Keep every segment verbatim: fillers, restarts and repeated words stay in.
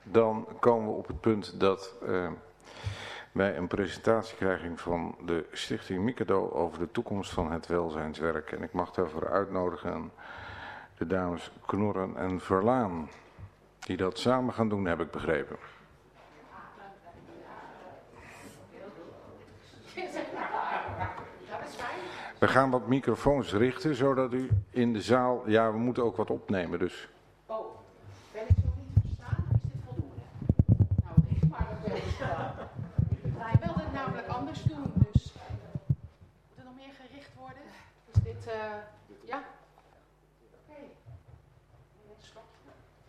dan komen we op het punt dat uh, wij een presentatie krijgen van de Stichting Mikado over de toekomst van het welzijnswerk. En ik mag daarvoor uitnodigen de dames Knorren en Verlaan, die dat samen gaan doen, heb ik begrepen. We gaan wat microfoons richten, zodat u in de zaal... Ja, we moeten ook wat opnemen, dus... Oh, ben ik zo niet verstaan of is dit voldoende? Nou, ik maar dat wel verstaan. Hij wilde het namelijk anders doen, dus... Moet er nog meer gericht worden? Is dit, uh, ja? Oké. Okay. Een slokje.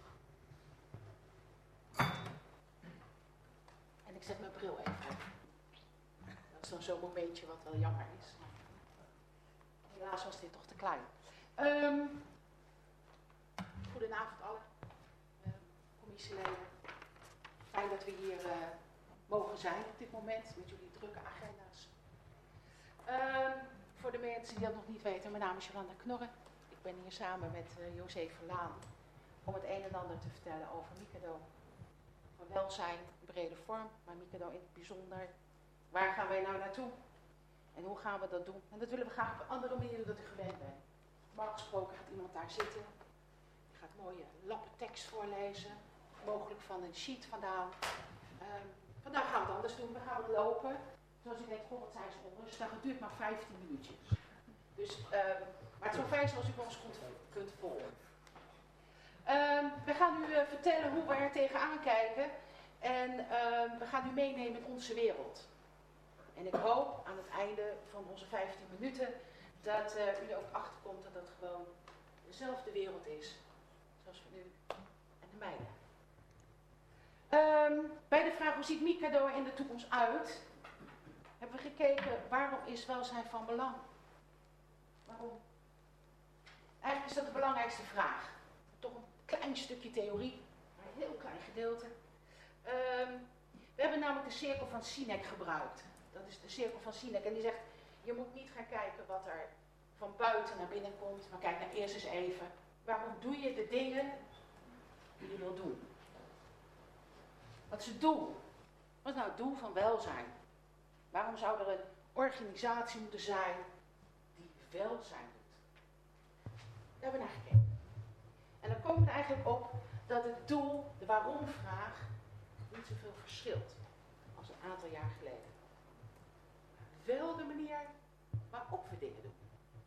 En ik zet mijn bril even op. Dat is dan zo'n momentje wat wel jammer is. Helaas was dit toch te klein. Um, goedenavond allen, uh, commissieleden. Fijn dat we hier uh, mogen zijn op dit moment met jullie drukke agenda's. Um, voor de mensen die dat nog niet weten, mijn naam is Jolanda Knorren. Ik ben hier samen met uh, José Verlaan om het een en ander te vertellen over Mikado. Van welzijn in brede vorm, maar Mikado in het bijzonder. Waar gaan wij nou naartoe? En hoe gaan we dat doen? En dat willen we graag op andere manieren dan u gewend bent. Normaal gesproken gaat iemand daar zitten. Die gaat mooie lappen tekst voorlezen. Mogelijk van een sheet vandaan. Um, vandaag gaan we het anders doen. We gaan het lopen. Zoals u weet, goh, wat zijn ze onrustig. Het duurt maar vijftien minuutjes. Dus, um, maar het zou fijn zijn als u ons kunt, kunt volgen. Um, we gaan u uh, vertellen hoe we er tegenaan kijken. En um, we gaan u meenemen in onze wereld. En ik hoop aan het einde van onze vijftien minuten dat uh, u er ook achterkomt dat dat gewoon dezelfde wereld is. Zoals van u en de mijne. Um, bij de vraag hoe ziet Mikado er in de toekomst uit, hebben we gekeken waarom is welzijn van belang? Waarom? Eigenlijk is dat de belangrijkste vraag. Toch een klein stukje theorie, maar een heel klein gedeelte. Um, we hebben namelijk de cirkel van Sinek gebruikt. Dat is de cirkel van Sinek. En die zegt, je moet niet gaan kijken wat er van buiten naar binnen komt. Maar kijk nou eerst eens even, waarom doe je de dingen die je wil doen? Wat is het doel? Wat is nou het doel van welzijn? Waarom zou er een organisatie moeten zijn die welzijn doet? Daar hebben we naar gekeken. En dan komen we er eigenlijk op dat het doel, de waarom-vraag, niet zoveel verschilt als een aantal jaar geleden. Wel de manier waarop we dingen doen.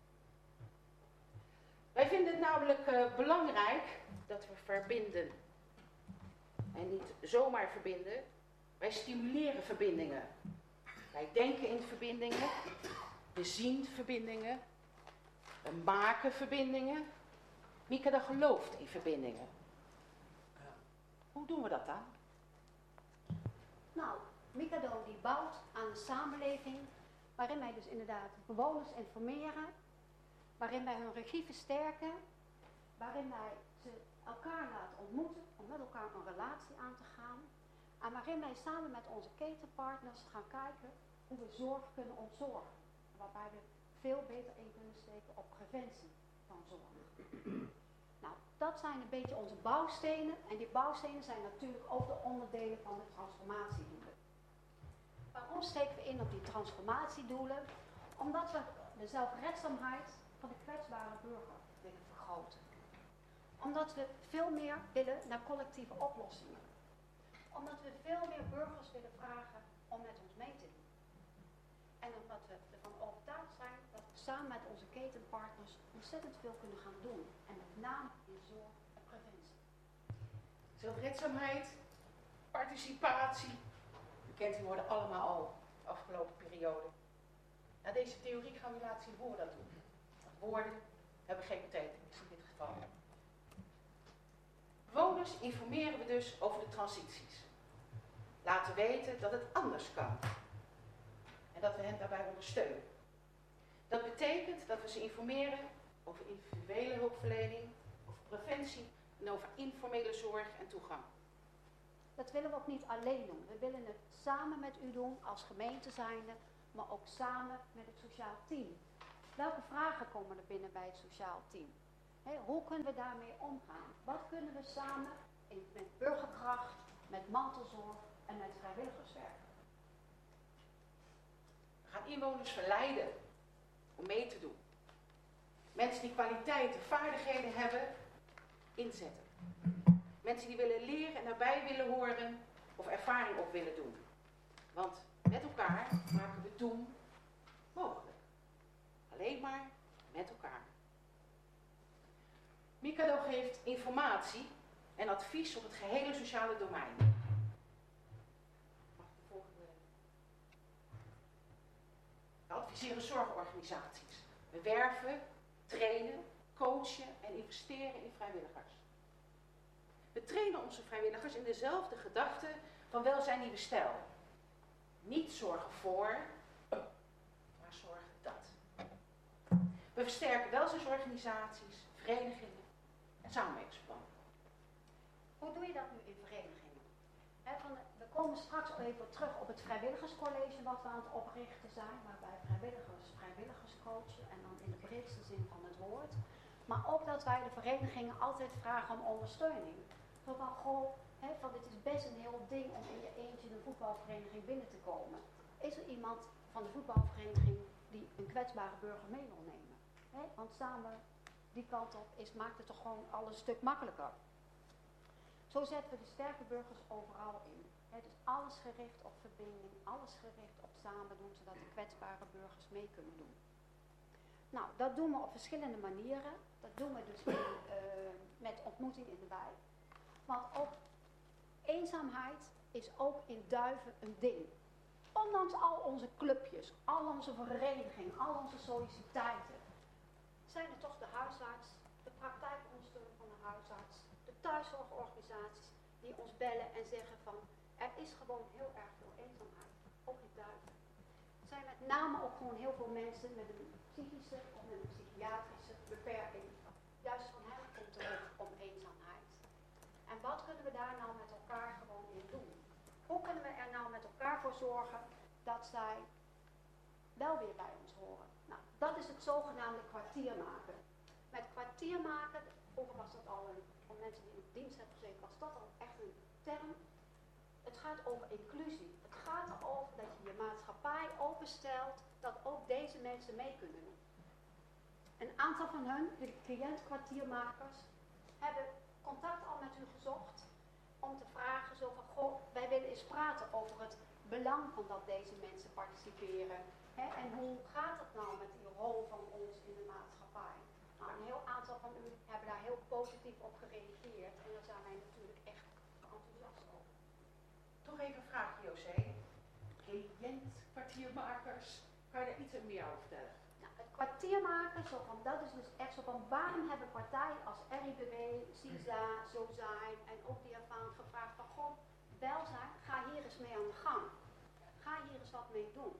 Wij vinden het namelijk uh, belangrijk dat we verbinden. En niet zomaar verbinden. Wij stimuleren verbindingen. Wij denken in verbindingen. We zien verbindingen. We maken verbindingen. Mikado gelooft in verbindingen. Hoe doen we dat dan? Nou, Mikado die bouwt aan een samenleving waarin wij dus inderdaad bewoners informeren, waarin wij hun regie versterken, waarin wij ze elkaar laten ontmoeten om met elkaar een relatie aan te gaan en waarin wij samen met onze ketenpartners gaan kijken hoe we zorg kunnen ontzorgen, waarbij we veel beter in kunnen steken op preventie van zorg. Nou, dat zijn een beetje onze bouwstenen en die bouwstenen zijn natuurlijk ook de onderdelen van de transformatiedoelen. Waarom steken we in op die transformatiedoelen? Omdat we de zelfredzaamheid van de kwetsbare burger willen vergroten. Omdat we veel meer willen naar collectieve oplossingen. Omdat we veel meer burgers willen vragen om met ons mee te doen. En omdat we ervan overtuigd zijn dat we samen met onze ketenpartners ontzettend veel kunnen gaan doen. En met name in zorg en preventie. Zelfredzaamheid, participatie. U kent die woorden allemaal al de afgelopen periode. Nou, deze theorie gaan we laten zien hoe we dat doen. Woorden hebben geen betekenis in dit geval. Bewoners informeren we dus over de transities. Laten weten dat het anders kan. En dat we hen daarbij ondersteunen. Dat betekent dat we ze informeren over individuele hulpverlening, over preventie en over informele zorg en toegang. Dat willen we ook niet alleen doen. We willen het samen met u doen als gemeente zijnde, maar ook samen met het sociaal team. Welke vragen komen er binnen bij het sociaal team? He, hoe kunnen we daarmee omgaan? Wat kunnen we samen in, met burgerkracht, met mantelzorg en met vrijwilligerswerk. We gaan inwoners verleiden om mee te doen. Mensen die kwaliteiten, vaardigheden hebben, inzetten. Mensen die willen leren en daarbij willen horen of ervaring op willen doen. Want met elkaar maken we doen mogelijk. Alleen maar met elkaar. Mikado geeft informatie en advies op het gehele sociale domein. Mag ik de volgende? We adviseren zorgorganisaties. We werven, trainen, coachen en investeren in vrijwilligers. We trainen onze vrijwilligers in dezelfde gedachte van welzijn die we stellen. Niet zorgen voor, maar zorgen dat. We versterken welzijnsorganisaties, verenigingen en samenwerkingsplannen. Hoe doe je dat nu in verenigingen? He, van de, we komen straks even terug op het vrijwilligerscollege wat we aan het oprichten zijn, waarbij vrijwilligers vrijwilligers coachen en dan in de breedste zin van het woord. Maar ook dat wij de verenigingen altijd vragen om ondersteuning. Zo van, goh, he, van dit is best een heel ding om in je eentje een voetbalvereniging binnen te komen. Is er iemand van de voetbalvereniging die een kwetsbare burger mee wil nemen? He, want samen die kant op is, maakt het toch gewoon alles een stuk makkelijker. Zo zetten we de sterke burgers overal in. He, dus alles gericht op verbinding, alles gericht op samen doen, zodat de kwetsbare burgers mee kunnen doen. Nou, dat doen we op verschillende manieren. Dat doen we dus in, uh, met ontmoeting in de wijk. Want ook eenzaamheid is ook in Duiven een ding. Ondanks al onze clubjes, al onze verenigingen, al onze solliciteiten, zijn er toch de huisarts, de praktijkondersteuner van de huisarts, de thuiszorgorganisaties die ons bellen en zeggen van er is gewoon heel erg veel eenzaamheid, ook in Duiven. Er zijn met name ook gewoon heel veel mensen met een psychische of met een psychiatrische beperking. Juist van hen komt er ook om eenzaamheid. En wat kunnen we daar nou met elkaar gewoon in doen? Hoe kunnen we er nou met elkaar voor zorgen dat zij wel weer bij ons horen? Nou, dat is het zogenaamde kwartiermaken. Met kwartiermaken, vroeger was dat al een, voor mensen die in dienst hebben gezeten, was dat al echt een term. Het gaat over inclusie. Het gaat erover dat je je maatschappij openstelt, dat ook deze mensen mee kunnen doen. Een aantal van hun, de cliëntkwartiermakers, hebben contact al met u gezocht om te vragen zo van, goh, wij willen eens praten over het belang van dat deze mensen participeren. Hè? En hoe gaat het nou met die rol van ons in de maatschappij? Nou, een heel aantal van u hebben daar heel positief op gereageerd en daar zijn wij natuurlijk echt enthousiast over. Toch even een vraagje, José. Cliëntkwartiermakers, kan je daar iets meer over vertellen? Nou, het kwartiermaken, zo van, dat is dus echt zo van, waarom hebben partijen als R I B W, CISA, Zozijn en ook die ervaring gevraagd van, goh, welzijn, ga hier eens mee aan de gang. Ga hier eens wat mee doen.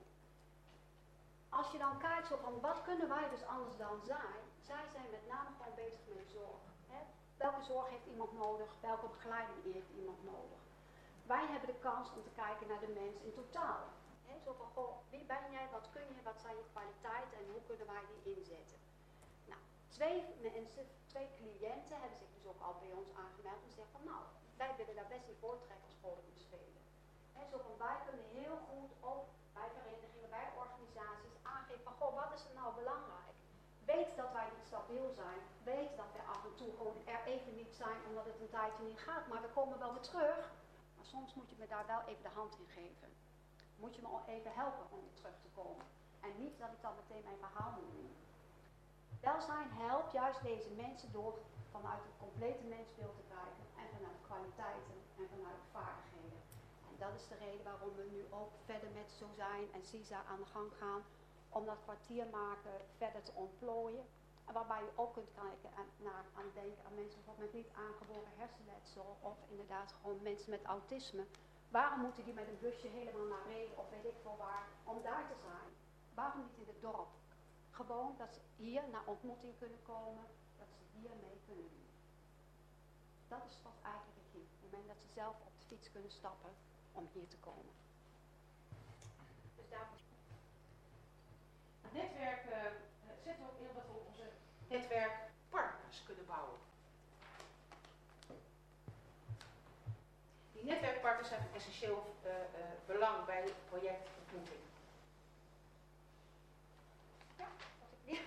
Als je dan kijkt zo van, wat kunnen wij dus anders dan zij? Zij zijn met name gewoon bezig met zorg. Hè? Welke zorg heeft iemand nodig? Welke begeleiding heeft iemand nodig? Wij hebben de kans om te kijken naar de mens in totaal. He, zo van, goh, wie ben jij, wat kun je, wat zijn je kwaliteiten en hoe kunnen wij die inzetten? Nou, twee mensen, twee cliënten hebben zich dus ook al bij ons aangemeld en zeggen van, nou, wij willen daar best een voortrekkersrol in spelen. He, zo van, wij kunnen heel goed ook bij verenigingen, bij organisaties aangeven van, goh, wat is er nou belangrijk? Weet dat wij niet stabiel zijn, weet dat wij af en toe gewoon er even niet zijn omdat het een tijdje niet gaat, maar we komen wel weer terug. Maar soms moet je me daar wel even de hand in geven. Moet je me al even helpen om weer terug te komen. En niet dat ik dan meteen mijn verhaal moet doen. Welzijn helpt juist deze mensen door vanuit het complete mensbeeld te kijken. En vanuit kwaliteiten en vanuit vaardigheden. En dat is de reden waarom we nu ook verder met Zozijn en CISA aan de gang gaan. Om dat kwartiermaken verder te ontplooien. En waarbij je ook kunt kijken aan, naar, aan denken aan mensen bijvoorbeeld met niet aangeboren hersenletsel. Of inderdaad gewoon mensen met autisme. Waarom moeten die met een busje helemaal naar Reden of weet ik veel waar, om daar te zijn? Waarom niet in het dorp? Gewoon dat ze hier naar ontmoeting kunnen komen, dat ze hier mee kunnen doen. Dat is pas eigenlijk regie. Op het moment dat ze zelf op de fiets kunnen stappen om hier te komen. Dus daarvoor... Het netwerk uh, zet ook in dat we onze netwerkpartners kunnen bouwen. Die netwerk gesprekspartners hebben essentieel uh, uh, belang bij het project ontmoeting. Ja, als ik weer.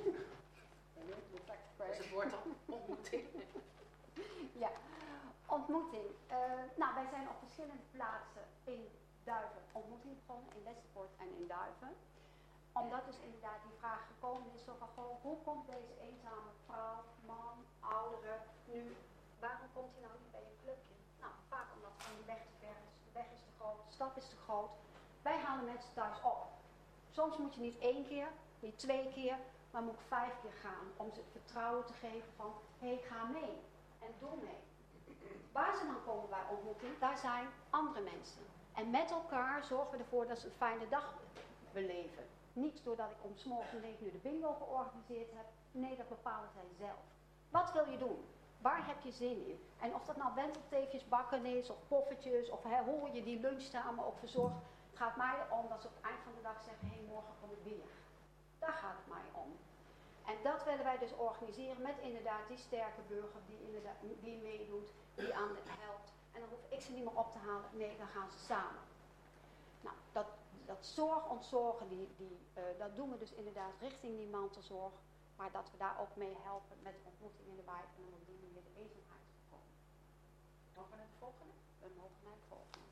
Dus het woord dan ontmoeting. Ja, ontmoeting. Uh, nou, wij zijn op verschillende plaatsen in Duiven ontmoeting begonnen, in Westervoort en in Duiven. Omdat dus inderdaad die vraag gekomen is zo van, goh, hoe komt deze eenzame vrouw, man, oudere nu, waarom komt hij nou niet bij een clubje? Nou, vaak omdat van de weg te ver is, de weg is te groot, de stad is te groot. Wij halen mensen thuis op. Soms moet je niet één keer, niet twee keer, maar moet ik vijf keer gaan om ze het vertrouwen te geven van, hé, hey, ga mee en doe mee. Waar ze dan komen bij ontmoeting, daar zijn andere mensen. En met elkaar zorgen we ervoor dat ze een fijne dag beleven. Niet doordat ik om 's morgens negen uur de bingo georganiseerd heb. Nee, dat bepalen zij zelf. Wat wil je doen? Waar heb je zin in? En of dat nou wentelteefjes bakken is, of poffertjes, of he, hoe je die lunchtafel ook verzorgt, gaat mij erom dat ze op het eind van de dag zeggen, hé, hey, morgen kom ik weer. Daar gaat het mij om. En dat willen wij dus organiseren met inderdaad die sterke burger die, inderdaad, die meedoet, die aan het helpt. En dan hoef ik ze niet meer op te halen, nee, dan gaan ze samen. Nou, dat, dat zorg, ontzorgen, die, die, uh, dat doen we dus inderdaad richting die mantelzorg. Maar dat we daar ook mee helpen met de ontmoeting in de wijk en op die manier de eenzaamheid voorkomen. Mogen we naar de volgende? We mogen naar de volgende.